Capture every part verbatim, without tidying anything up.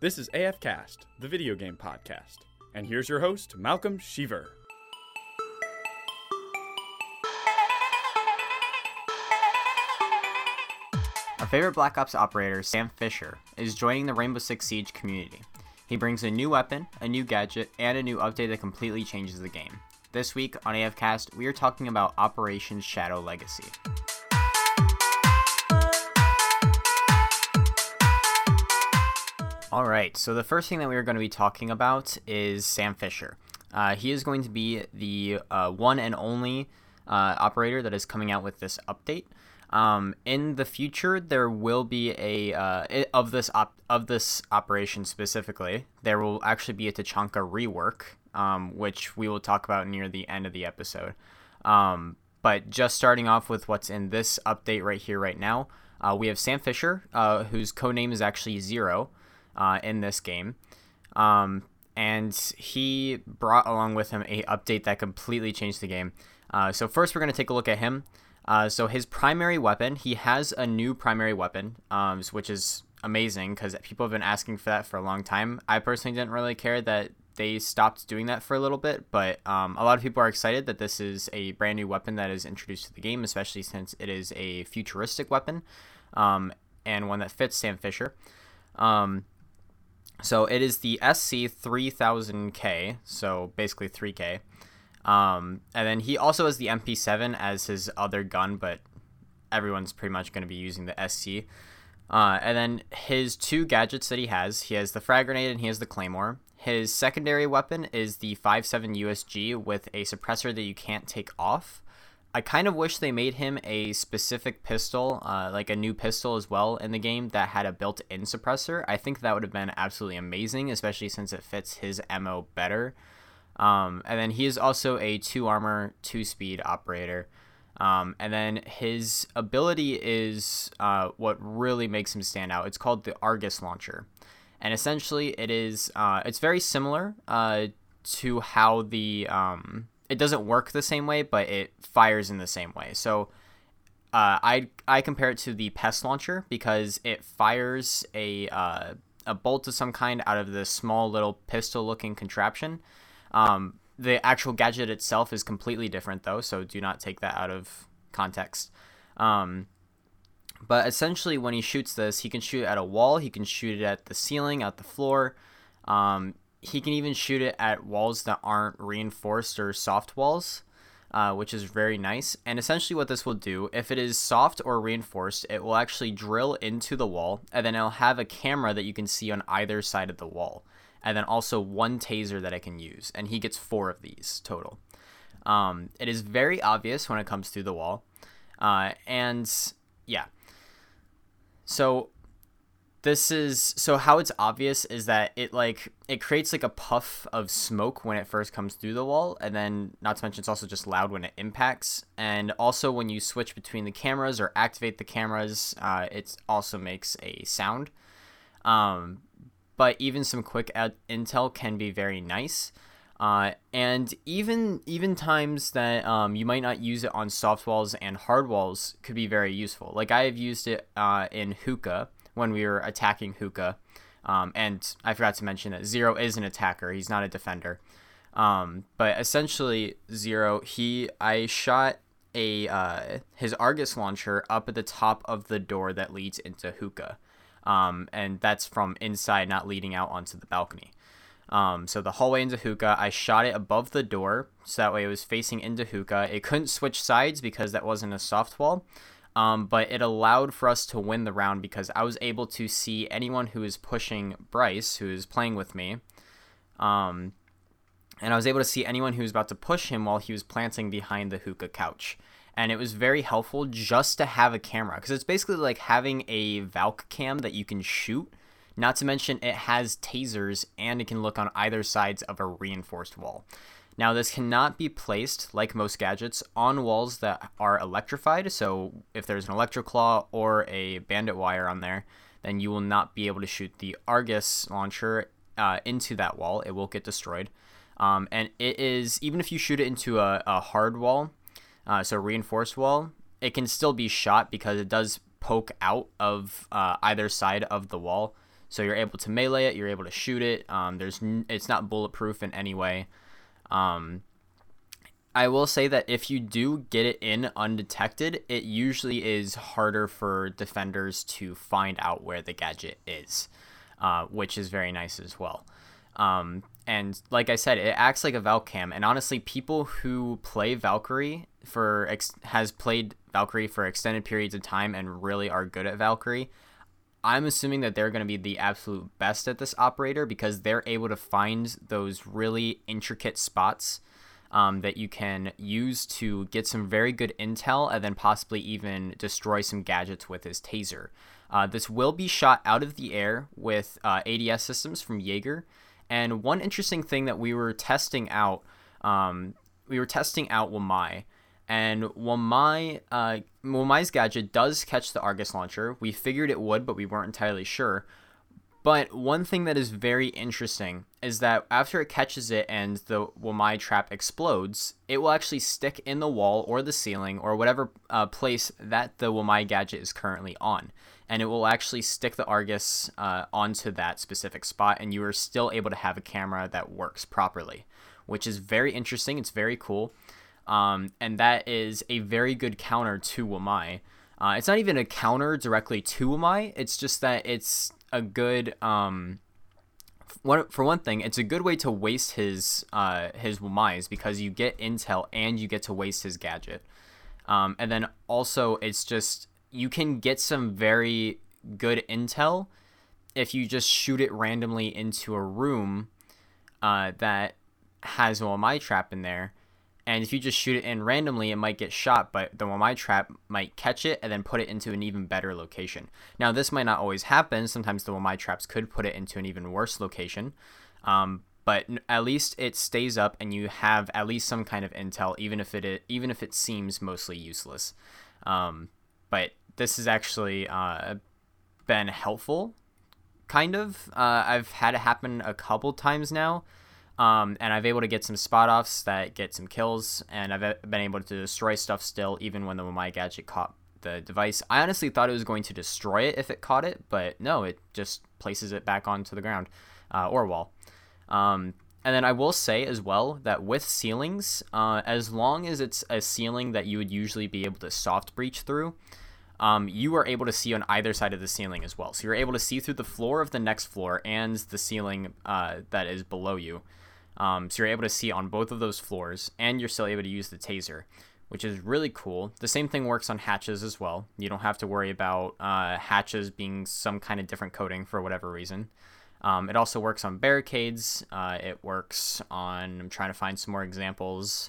This is A F Cast, the video game podcast. And here's your host, Malcolm Sheaver. Our favorite Black Ops operator, Sam Fisher, is joining the Rainbow Six Siege community. He brings a new weapon, a new gadget, and a new update that completely changes the game. This week on A F Cast, we are talking about Operation Shadow Legacy. Alright, so the first thing that we are going to be talking about is Sam Fisher. Uh, he is going to be the uh, one and only uh, operator that is coming out with this update. Um, in the future, there will be a uh, of this op- of this operation specifically. There will actually be a Tachanka rework, um, which we will talk about near the end of the episode. Um, but just starting off with what's in this update right here, right now, uh, we have Sam Fisher, uh, whose codename is actually Zero, uh, in this game, um, and he brought along with him a update that completely changed the game. Uh, so first, we're going to take a look at him. Uh, so his primary weapon, he has a new primary weapon, um, which is amazing because people have been asking for that for a long time. I personally didn't really care that they stopped doing that for a little bit, but um, a lot of people are excited that this is a brand new weapon that is introduced to the game, especially since it is a futuristic weapon um, and one that fits Sam Fisher. Um, so it is the S C three thousand K, so basically three K. Um, and then he also has the M P seven as his other gun, but everyone's pretty much going to be using the S C. Uh, and then his two gadgets that he has, he has the frag grenade and he has the claymore. His secondary weapon is the five seven U S G with a suppressor that you can't take off. I kind of wish they made him a specific pistol, uh, like a new pistol as well in the game that had a built-in suppressor. I think that would have been absolutely amazing, especially since it fits his M O better. Um, and then he is also a two armor, two speed operator. Um, and then his ability is uh, what really makes him stand out. It's called the Argus Launcher. And essentially it is, uh, it's very similar uh, to how the, um, it doesn't work the same way, but it fires in the same way. So uh, I, I compare it to the Pest Launcher because it fires a, uh, a bolt of some kind out of this small little pistol looking contraption. Um, the actual gadget itself is completely different though, so do not take that out of context. Um, but essentially when he shoots this, he can shoot it at a wall, he can shoot it at the ceiling, at the floor. Um, he can even shoot it at walls that aren't reinforced or soft walls, uh, which is very nice. And essentially what this will do, if it is soft or reinforced, it will actually drill into the wall, and then it'll have a camera that you can see on either side of the wall. And then also one taser that I can use. And he gets four of these total. Um, it is very obvious when it comes through the wall. Uh, and yeah. So this is, so how it's obvious is that it like, it creates like a puff of smoke when it first comes through the wall. And then not to mention it's also just loud when it impacts. And also when you switch between the cameras or activate the cameras, uh, it also makes a sound. Um, But even some quick ad- intel can be very nice. Uh, and even even times that um, you might not use it on soft walls and hard walls could be very useful. Like I have used it uh, in Hookah when we were attacking Hookah. Um, and I forgot to mention that Zero is an attacker. He's not a defender. Um, but essentially Zero, he I shot a uh, his Argus launcher up at the top of the door that leads into Hookah. Um, and that's from inside, not leading out onto the balcony. Um, so the hallway into Hookah, I shot it above the door, so that way it was facing into Hookah. It couldn't switch sides because that wasn't a soft wall, um, but it allowed for us to win the round because I was able to see anyone who is pushing Bryce, who is playing with me, um, and I was able to see anyone who was about to push him while he was planting behind the Hookah couch. And it was very helpful just to have a camera because it's basically like having a Valk cam that you can shoot. Not to mention it has tasers and it can look on either sides of a reinforced wall. Now this cannot be placed, like most gadgets, on walls that are electrified. So if there's an Electroclaw or a Bandit Wire on there, then you will not be able to shoot the Argus launcher uh, into that wall. It will get destroyed. Um, and it is, even if you shoot it into a, a hard wall, Uh, so reinforced wall, it can still be shot because it does poke out of uh, either side of the wall. So you're able to melee it, you're able to shoot it. Um, there's n- it's not bulletproof in any way. Um, I will say that if you do get it in undetected, it usually is harder for defenders to find out where the gadget is, uh, which is very nice as well. Um, and like I said, it acts like a Valcam, and honestly, people who play Valkyrie for ex- has played Valkyrie for extended periods of time and really are good at Valkyrie, I'm assuming that they're going to be the absolute best at this operator because they're able to find those really intricate spots um, that you can use to get some very good intel and then possibly even destroy some gadgets with his taser. Uh, this will be shot out of the air with uh, A D S systems from Jaeger. And one interesting thing that we were testing out, um, we were testing out Wamai. And Wamai, uh, Wamai's gadget does catch the Argus launcher. We figured it would, but we weren't entirely sure. But one thing that is very interesting is that after it catches it and the Wamai trap explodes, it will actually stick in the wall or the ceiling or whatever uh, place that the Wamai gadget is currently on. And it will actually stick the Argus uh, onto that specific spot, and you are still able to have a camera that works properly, which is very interesting. It's very cool. Um, and that is a very good counter to Wamai. Uh, it's not even a counter directly to Wamai. It's just that it's a good, um, one, for one thing, it's a good way to waste his uh, his Wamais because you get intel and you get to waste his gadget. Um, and then also it's just, you can get some very good intel if you just shoot it randomly into a room uh, that has a Wamai trap in there. And if you just shoot it in randomly, it might get shot, but the Wamai trap might catch it and then put it into an even better location. Now, this might not always happen. Sometimes the Wamai traps could put it into an even worse location. Um, but at least it stays up and you have at least some kind of intel, even if it even if it seems mostly useless. Um, but this has actually uh, been helpful, kind of. Uh, I've had it happen a couple times now. Um, and I've been able to get some spot offs that get some kills, and I've been able to destroy stuff still, even when the Wamai gadget caught the device. I honestly thought it was going to destroy it if it caught it, but no, it just places it back onto the ground uh, or wall. Um, and then I will say as well that with ceilings, uh, as long as it's a ceiling that you would usually be able to soft breach through, um, you are able to see on either side of the ceiling as well. So you're able to see through the floor of the next floor and the ceiling uh, that is below you. Um, so you're able to see on both of those floors, and you're still able to use the taser, which is really cool. The same thing works on hatches as well. You don't have to worry about uh, hatches being some kind of different coating for whatever reason. Um, it also works on barricades. Uh, it works on, I'm trying to find some more examples.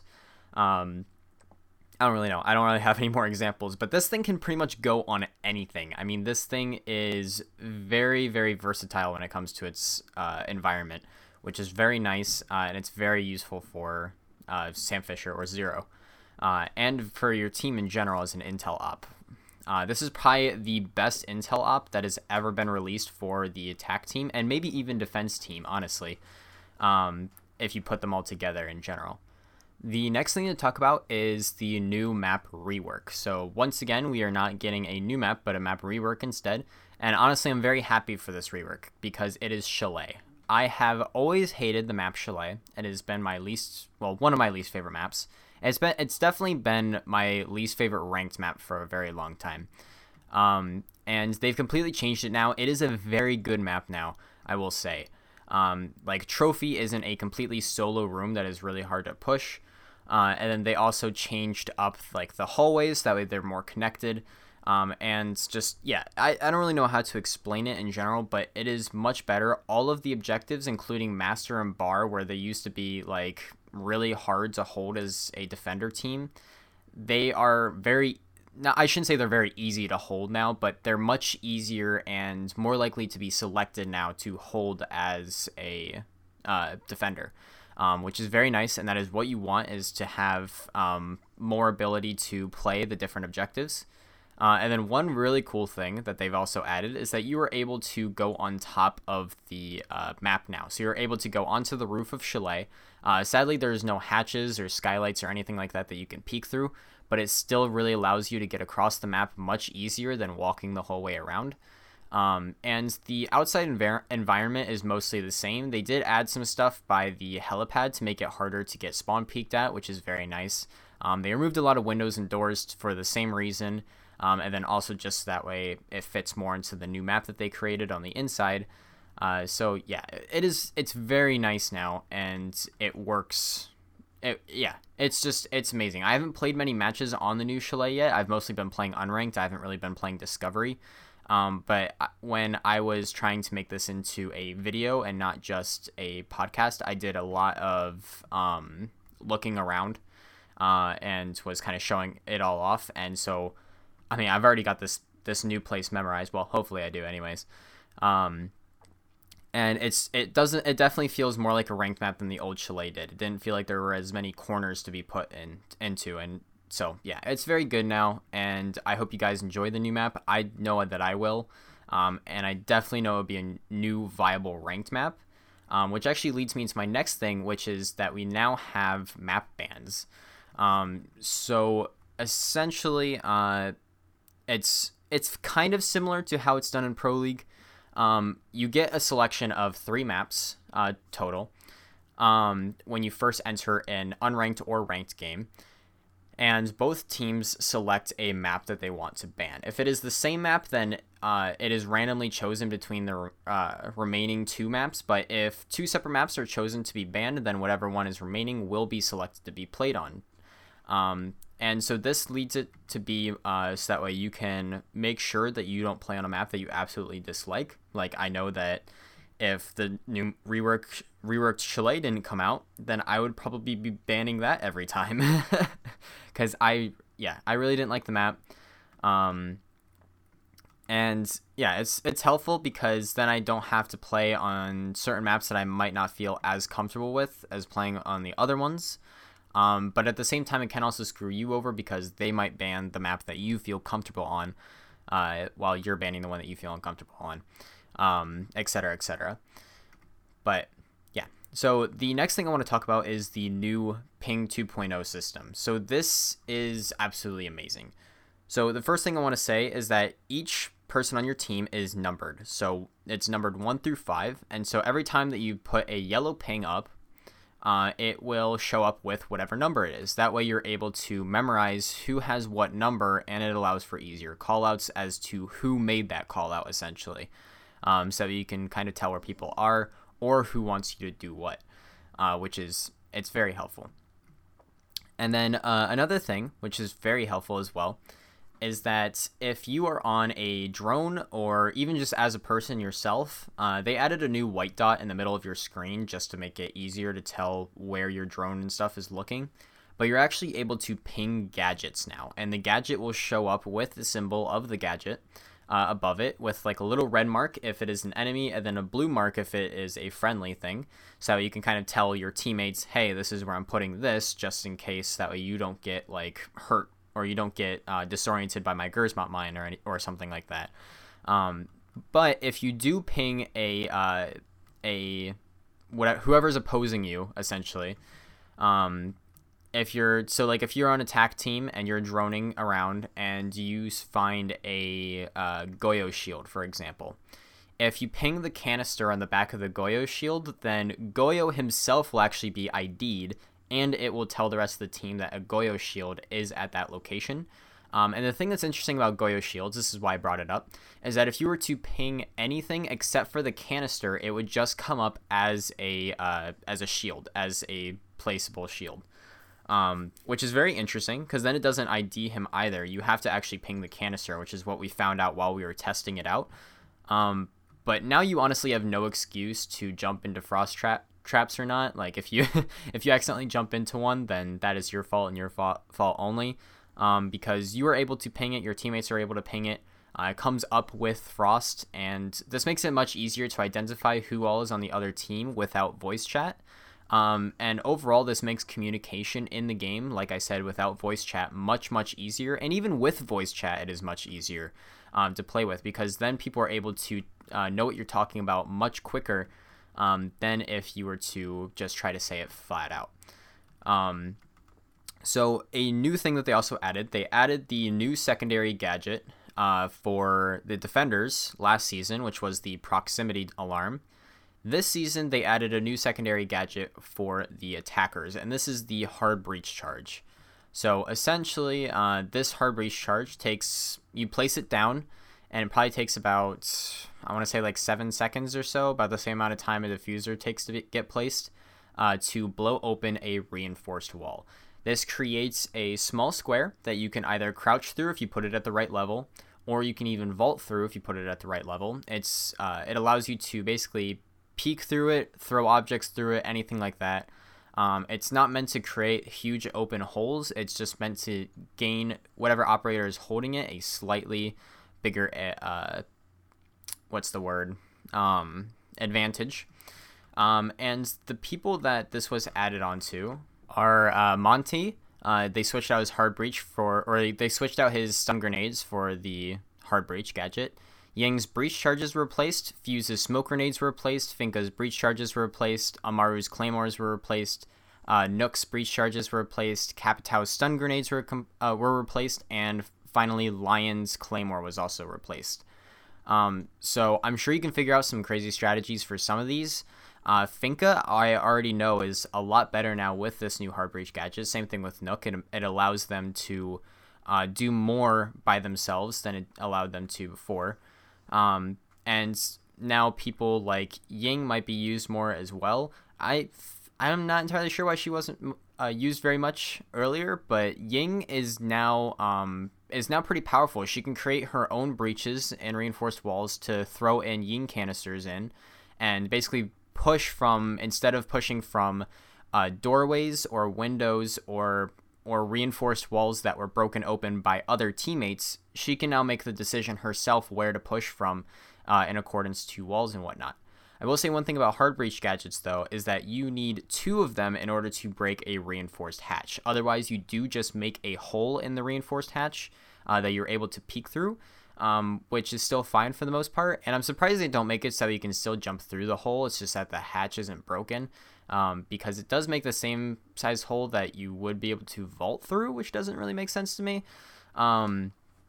Um, I don't really know. I don't really have any more examples, but this thing can pretty much go on anything. I mean, this thing is very, very versatile when it comes to its uh, environment, which is very nice, uh, and it's very useful for uh, Sam Fisher or Zero, uh, and for your team in general as an intel op. Uh, this is probably the best intel op that has ever been released for the attack team, and maybe even defense team, honestly, um, if you put them all together in general. The next thing to talk about is the new map rework. So once again, we are not getting a new map, but a map rework instead, and honestly, I'm very happy for this rework, because it is Chalet. I have always hated the map Chalet. It has been my least, well, one of my least favorite maps. It's been, it's definitely been my least favorite ranked map for a very long time. Um, and they've completely changed it now. It is a very good map now, I will say. Um, like, Trophy isn't a completely solo room that is really hard to push. Uh, and then they also changed up, like, the hallways. That way they're more connected. Um, and just, yeah, I, I don't really know how to explain it in general, but it is much better. All of the objectives, including Master and Bar, where they used to be, like, really hard to hold as a defender team, they are very, now I shouldn't say they're very easy to hold now, but they're much easier and more likely to be selected now to hold as a uh, defender, um, which is very nice, and that is what you want, is to have um, more ability to play the different objectives. Uh, and then one really cool thing that they've also added is that you are able to go on top of the uh, map now. So you're able to go onto the roof of Chalet. Uh, sadly, there's no hatches or skylights or anything like that that you can peek through, but it still really allows you to get across the map much easier than walking the whole way around. Um, and the outside envir- environment is mostly the same. They did add some stuff by the helipad to make it harder to get spawn peeked at, which is very nice. Um, they removed a lot of windows and doors for the same reason, um, and then also just that way it fits more into the new map that they created on the inside. Uh, so yeah, it is. It's very nice now, and it works. It, yeah, it's just it's amazing. I haven't played many matches on the new Chalet yet. I've mostly been playing unranked. I haven't really been playing Discovery. Um, but when I was trying to make this into a video and not just a podcast, I did a lot of um, looking around uh, and was kind of showing it all off. And so, I mean, I've already got this this new place memorized. Well, hopefully I do, anyways. Um, and it's it doesn't it definitely feels more like a ranked map than the old Chalet did. It didn't feel like there were as many corners to be put in into and. So, yeah, it's very good now, and I hope you guys enjoy the new map. I know that I will, um, and I definitely know it will be a new viable ranked map, um, which actually leads me into my next thing, which is that we now have map bans. Um, so, essentially, uh, it's it's kind of similar to how it's done in Pro League. Um, you get a selection of three maps uh, total um, when you first enter an unranked or ranked game. And both teams select a map that they want to ban. If it is the same map, then uh, it is randomly chosen between the uh, remaining two maps. But if two separate maps are chosen to be banned, then whatever one is remaining will be selected to be played on. Um, and so this leads it to be uh, so that way you can make sure that you don't play on a map that you absolutely dislike. Like, I know that if the new rework reworked Chalet didn't come out, then I would probably be banning that every time. Because I, yeah, I really didn't like the map. Um, and yeah, it's it's helpful because then I don't have to play on certain maps that I might not feel as comfortable with as playing on the other ones. Um, but at the same time, it can also screw you over because they might ban the map that you feel comfortable on uh, while you're banning the one that you feel uncomfortable on. Um, et cetera, et cetera. But yeah, so the next thing I want to talk about is the new Ping two point oh system. So this is absolutely amazing. So the first thing I want to say is that each person on your team is numbered. So it's numbered one through five. And so every time that you put a yellow ping up, uh, it will show up with whatever number it is. That way you're able to memorize who has what number, and it allows for easier callouts as to who made that callout essentially. Um, so you can kind of tell where people are or who wants you to do what, uh, which is, it's very helpful. And then uh, another thing, which is very helpful as well, is that if you are on a drone or even just as a person yourself, uh, they added a new white dot in the middle of your screen just to make it easier to tell where your drone and stuff is looking. But you're actually able to ping gadgets now, and the gadget will show up with the symbol of the gadget Uh, above it with like a little red mark if it is an enemy, and then a blue mark if it is a friendly thing. So you can kind of tell your teammates, hey, this is where I'm putting this, just in case. That way you don't get like hurt or you don't get uh, disoriented by my Gersmont mine or any, or something like that. Um, but if you do ping a uh, a whatever, whoever's opposing you essentially, um, if you're so like if you're on attack team and you're droning around and you find a uh, Goyo shield, for example, if you ping the canister on the back of the Goyo shield, then Goyo himself will actually be I D'd, and it will tell the rest of the team that a Goyo shield is at that location. Um, and the thing that's interesting about Goyo shields, this is why I brought it up, is that if you were to ping anything except for the canister, it would just come up as a uh, as a shield, as a placeable shield. Um, which is very interesting because then it doesn't I D him either. You have to actually ping the canister, which is what we found out while we were testing it out. Um, but now you honestly have no excuse to jump into frost trap traps or not. Like if you if you accidentally jump into one, then that is your fault and your fault fault only. Um, because you are able to ping it, your teammates are able to ping it. Uh, it comes up with frost, and this makes it much easier to identify who all is on the other team without voice chat. Um, and overall, this makes communication in the game, like I said, without voice chat, much, much easier. And even with voice chat, it is much easier um, to play with, because then people are able to uh, know what you're talking about much quicker um, than if you were to just try to say it flat out. Um, so a new thing that they also added, they added the new secondary gadget uh, for the defenders last season, which was the proximity alarm. This season, they added a new secondary gadget for the attackers, and this is the hard breach charge. So essentially, uh, this hard breach charge takes, you place it down, and it probably takes about, I want to say like seven seconds or so, about the same amount of time a diffuser takes to be, get placed, uh, to blow open a reinforced wall. This creates a small square that you can either crouch through if you put it at the right level, or you can even vault through if you put it at the right level. It's uh, it allows you to basically peek through it, throw objects through it, anything like that. Um, it's not meant to create huge open holes. It's just meant to gain whatever operator is holding it a slightly bigger, uh, what's the word, um, advantage. Um, and the people that this was added onto are uh, Monty. Uh, they switched out his hard breach for, or they switched out his stun grenades for the hard breach gadget. Ying's breach charges were replaced, Fuse's smoke grenades were replaced, Finka's breach charges were replaced, Amaru's claymores were replaced, uh, Nook's breach charges were replaced, Capitau's stun grenades were com- uh, were replaced, and finally Lion's claymore was also replaced. Um, so I'm sure you can figure out some crazy strategies for some of these. Uh, Finka, I already know, is a lot better now with this new hard breach gadget. Same thing with Nook. It, it allows them to uh, do more by themselves than it allowed them to before. Um, and now people like Ying might be used more as well. I, I'm not entirely sure why she wasn't uh, used very much earlier, but Ying is now um, is now pretty powerful. She can create her own breaches and reinforced walls to throw in Ying canisters in, and basically push from, instead of pushing from uh, doorways or windows or or reinforced walls that were broken open by other teammates, she can now make the decision herself where to push from uh, in accordance to walls and whatnot. I will say one thing about hard breach gadgets, though, is that you need two of them in order to break a reinforced hatch. Otherwise, you do just make a hole in the reinforced hatch uh, that you're able to peek through, um, which is still fine for the most part. And I'm surprised they don't make it so you can still jump through the hole. It's just that the hatch isn't broken. Um, because it does make the same size hole that you would be able to vault through, which doesn't really make sense to me. Um,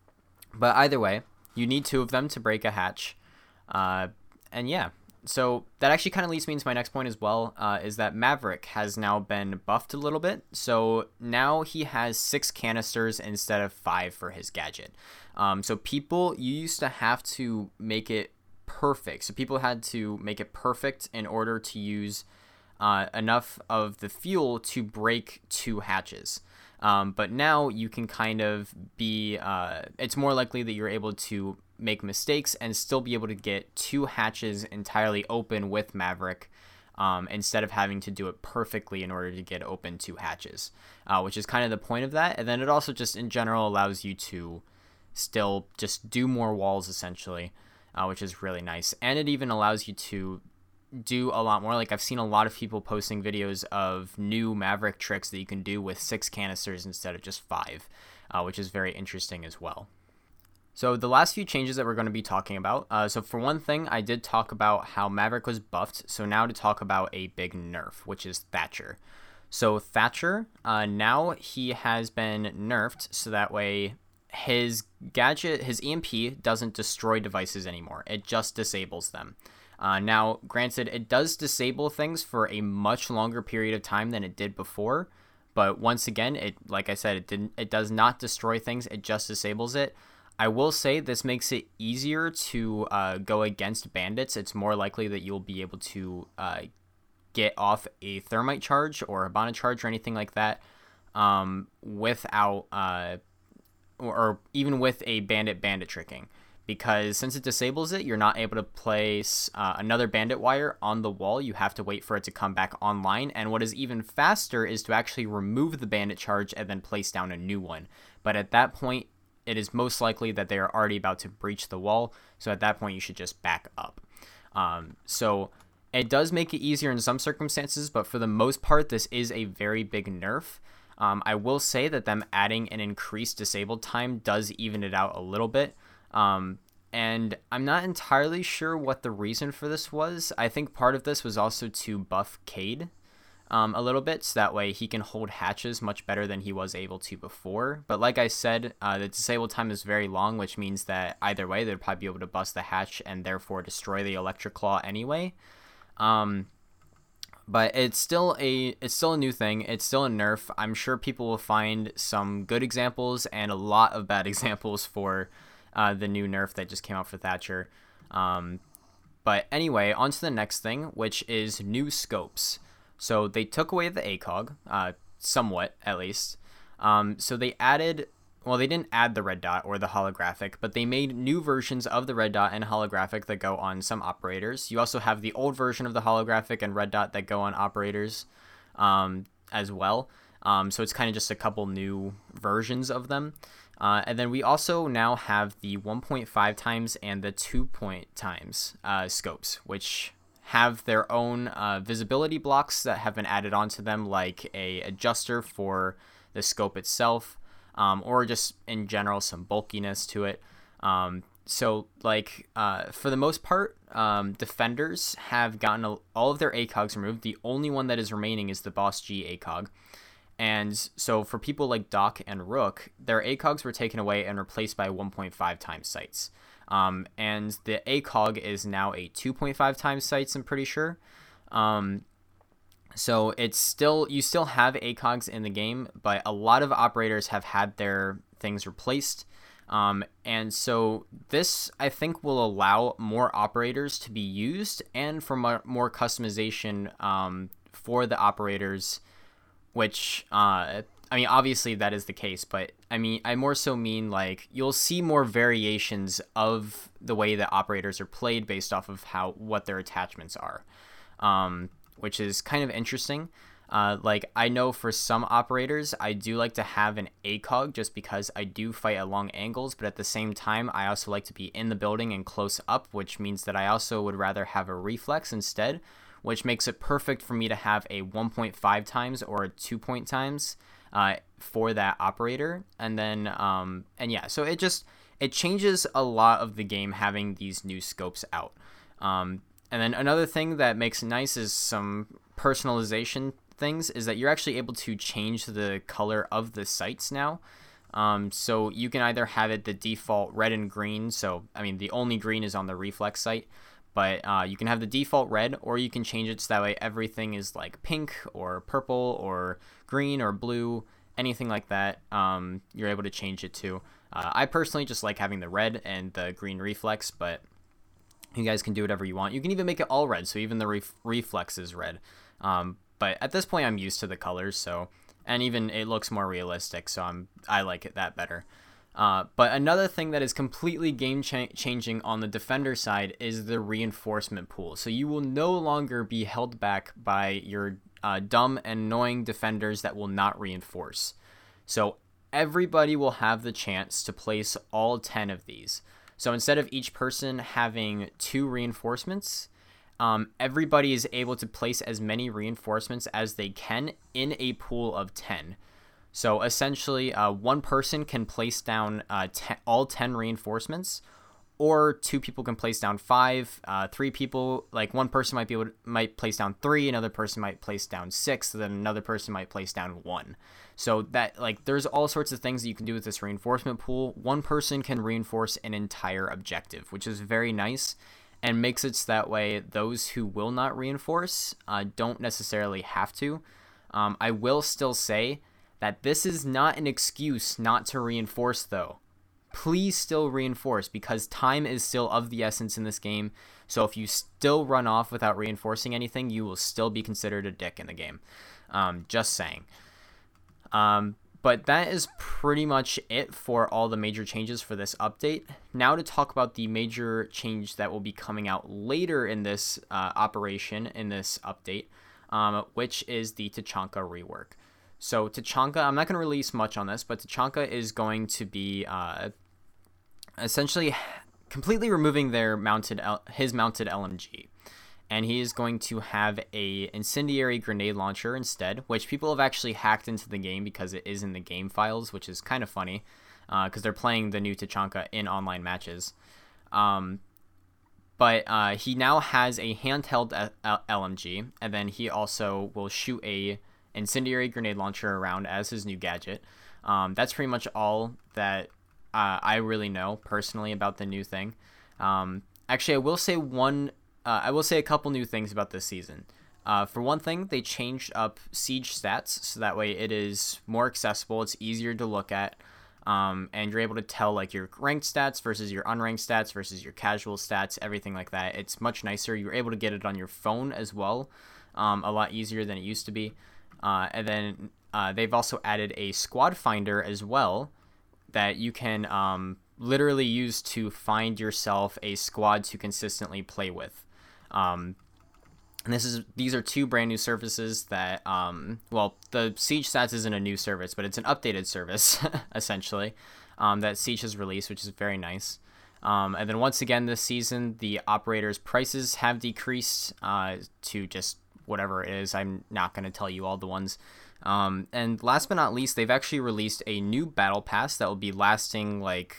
but either way, you need two of them to break a hatch. Uh, and yeah, so that actually kind of leads me into my next point as well, uh, is that Maverick has now been buffed a little bit. So now he has six canisters instead of five for his gadget. Um, so people, you used to have to make it perfect. So people had to make it perfect in order to use Uh, enough of the fuel to break two hatches. Um, but now you can kind of be, uh, it's more likely that you're able to make mistakes and still be able to get two hatches entirely open with Maverick, um, instead of having to do it perfectly in order to get open two hatches, uh, which is kind of the point of that. And then it also just in general allows you to still just do more walls essentially, uh, which is really nice. And it even allows you to do a lot more. Like I've seen a lot of people posting videos of new Maverick tricks that you can do with six canisters instead of just five, uh, which is very interesting as well. So the last few changes that we're going to be talking about. Uh, so for one thing, I did talk about how Maverick was buffed. So now to talk about a big nerf, which is Thatcher. So Thatcher, uh, now he has been nerfed so that way his gadget, his E M P doesn't destroy devices anymore. It just disables them. Uh, now, granted, it does disable things for a much longer period of time than it did before, but once again, it, like I said, it didn't, it does not destroy things, it just disables it. I will say this makes it easier to uh, go against bandits. It's more likely that you'll be able to uh, get off a thermite charge or a Hibana charge or anything like that um, without, uh, or, or even with a bandit bandit tricking. Because since it disables it, you're not able to place uh, another bandit wire on the wall. You have to wait for it to come back online. And what is even faster is to actually remove the bandit charge and then place down a new one. But at that point, it is most likely that they are already about to breach the wall. So at that point, you should just back up. Um, so it does make it easier in some circumstances, but for the most part, this is a very big nerf. Um, I will say that them adding an increased disabled time does even it out a little bit. Um, and I'm not entirely sure what the reason for this was. I think part of this was also to buff Cade, um, a little bit, so that way he can hold hatches much better than he was able to before. But like I said, uh, the disable time is very long, which means that either way, they'd probably be able to bust the hatch and therefore destroy the Electric Claw anyway. Um, but it's still a it's still a new thing. It's still a nerf. I'm sure people will find some good examples and a lot of bad examples for uh, the new nerf that just came out for Thatcher. Um, but anyway, on to the next thing, which is new scopes. So they took away the ACOG, uh, somewhat at least. Um, so they added, well, they didn't add the red dot or the holographic, but they made new versions of the red dot and holographic that go on some operators. You also have the old version of the holographic and red dot that go on operators um, as well. Um, so it's kind of just a couple new versions of them. Uh, and then we also now have the one point five times and the two point times uh, scopes, which have their own uh, visibility blocks that have been added onto them, like a adjuster for the scope itself, um, or just in general some bulkiness to it. Um, so like uh, for the most part, um, defenders have gotten a, all of their ACOGs removed. The only one that is remaining is the Boss G ACOG. And so for people like Doc and Rook, their ACOGs were taken away and replaced by one point five times sights. Um, and the ACOG is now a two point five times sights, I'm pretty sure. Um, so it's still, you still have ACOGs in the game, but a lot of operators have had their things replaced. Um, and so this, I think, will allow more operators to be used and for more, more customization um, for the operators, which, uh, I mean, obviously that is the case, but I mean, I more so mean like you'll see more variations of the way that operators are played based off of how, what their attachments are, um, which is kind of interesting. Uh, like I know for some operators, I do like to have an ACOG just because I do fight at long angles, but at the same time, I also like to be in the building and close up, which means that I also would rather have a reflex instead, which makes it perfect for me to have a one point five times or a two point times uh, for that operator. And then, um, and yeah, so it just, it changes a lot of the game having these new scopes out. Um, and then another thing that makes it nice is some personalization things is that you're actually able to change the color of the sights now. Um, so you can either have it the default red and green. So, I mean, the only green is on the reflex sight. But uh, you can have the default red, or you can change it so that way everything is like pink or purple or green or blue, anything like that. Um, you're able to change it to. Uh, I personally just like having the red and the green reflex, but you guys can do whatever you want. You can even make it all red, so even the ref- reflex is red. Um, but at this point, I'm used to the colors, so and even it looks more realistic, so I'm I like it that better. Uh, but another thing that is completely game cha- changing on the defender side is the reinforcement pool. So you will no longer be held back by your uh, dumb and annoying defenders that will not reinforce. So everybody will have the chance to place all ten of these. So instead of each person having two reinforcements, um, everybody is able to place as many reinforcements as they can in a pool of ten. So essentially, uh, one person can place down uh, ten, all ten reinforcements, or two people can place down five. Uh, three people, like one person might be able to, might place down three, another person might place down six, then another person might place down one. So that like there's all sorts of things that you can do with this reinforcement pool. One person can reinforce an entire objective, which is very nice, and makes it so that way those who will not reinforce uh, don't necessarily have to. Um, I will still say that this is not an excuse not to reinforce, though. Please still reinforce, because time is still of the essence in this game. So if you still run off without reinforcing anything, you will still be considered a dick in the game. Um, just saying. Um, but that is pretty much it for all the major changes for this update. Now to talk about the major change that will be coming out later in this uh, operation, in this update, um, which is the Tachanka rework. So Tachanka, I'm not going to release much on this, but Tachanka is going to be uh, essentially completely removing their mounted L- his mounted L M G, and he is going to have a incendiary grenade launcher instead, which people have actually hacked into the game because it is in the game files, which is kind of funny because uh, they're playing the new Tachanka in online matches. Um, but uh, he now has a handheld L M G, and then he also will shoot a incendiary grenade launcher around as his new gadget. Um, that's pretty much all that uh, I really know personally about the new thing. Um, actually, I will say one. Uh, I will say a couple new things about this season. Uh, for one thing, they changed up Siege stats, so that way it is more accessible, it's easier to look at, um, and you're able to tell like your ranked stats versus your unranked stats versus your casual stats, everything like that. It's much nicer. You're able to get it on your phone as well, um, a lot easier than it used to be. Uh, and then uh, they've also added a squad finder as well that you can um, literally use to find yourself a squad to consistently play with. Um, And this is these are two brand new services that, um, well, the Siege Stats isn't a new service, but it's an updated service, essentially, um, that Siege has released, which is very nice. Um, and then once again this season, the operators' prices have decreased uh, to just whatever it is. I'm not going to tell you all the ones. Um, and last but not least, they've actually released a new Battle Pass that will be lasting, like,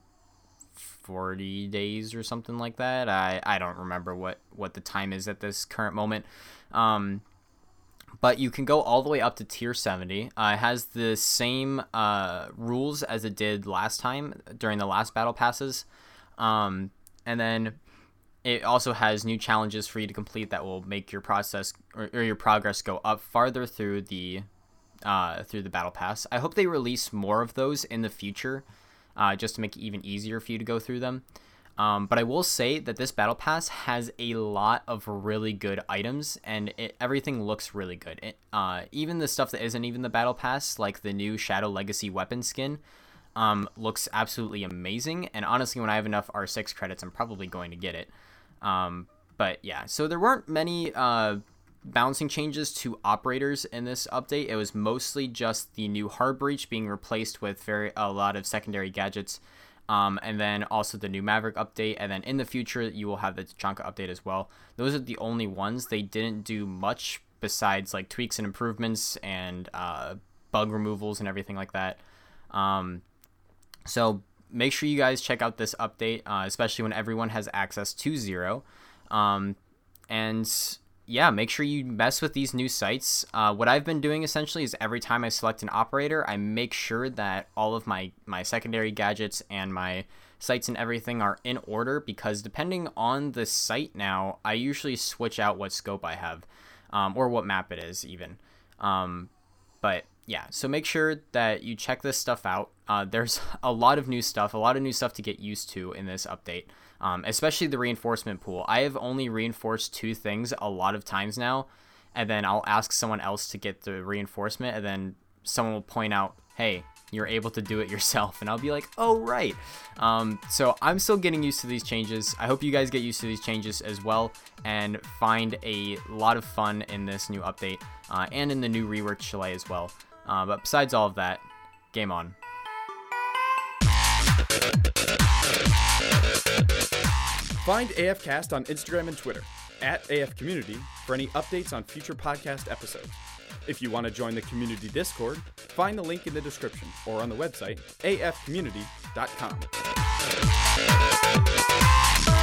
forty days or something like that. I, I don't remember what, what the time is at this current moment. Um, but you can go all the way up to tier seventy. Uh, it has the same uh, rules as it did last time during the last battle passes. Um, and then it also has new challenges for you to complete that will make your process or, or your progress go up farther through the uh, through the battle pass. I hope they release more of those in the future. Uh, just to make it even easier for you to go through them. Um, but I will say that this Battle Pass has a lot of really good items, and it, everything looks really good. It, uh, even the stuff that isn't even the Battle Pass, like the new Shadow Legacy weapon skin, um, looks absolutely amazing. And honestly, when I have enough R six credits, I'm probably going to get it. Um, but yeah, so there weren't many uh, balancing changes to operators in this update. It was mostly just the new Hard Breach being replaced with very a lot of secondary gadgets, um, and then also the new Maverick update, and then in the future you will have the Tachanka update as well. Those are the only ones. They didn't do much besides like tweaks and improvements and uh, bug removals and everything like that. Um, so make sure you guys check out this update, uh, especially when everyone has access to Zero, um, and yeah, make sure you mess with these new sites. Uh, what I've been doing essentially is every time I select an operator, I make sure that all of my, my secondary gadgets and my sites and everything are in order, because depending on the site now, I usually switch out what scope I have, um, or what map it is even. Um, but yeah, so make sure that you check this stuff out. Uh, there's a lot of new stuff, a lot of new stuff to get used to in this update. Um, especially the reinforcement pool. I have only reinforced two things a lot of times now, and then I'll ask someone else to get the reinforcement, and then someone will point out, hey, you're able to do it yourself, and I'll be like, oh, right. Um, so I'm still getting used to these changes. I hope you guys get used to these changes as well, and find a lot of fun in this new update, uh, and in the new reworked Chalet as well. Uh, but besides all of that, game on. Find A F Cast on Instagram and Twitter, at A F Community, for any updates on future podcast episodes. If you want to join the community Discord, find the link in the description or on the website, a f community dot com.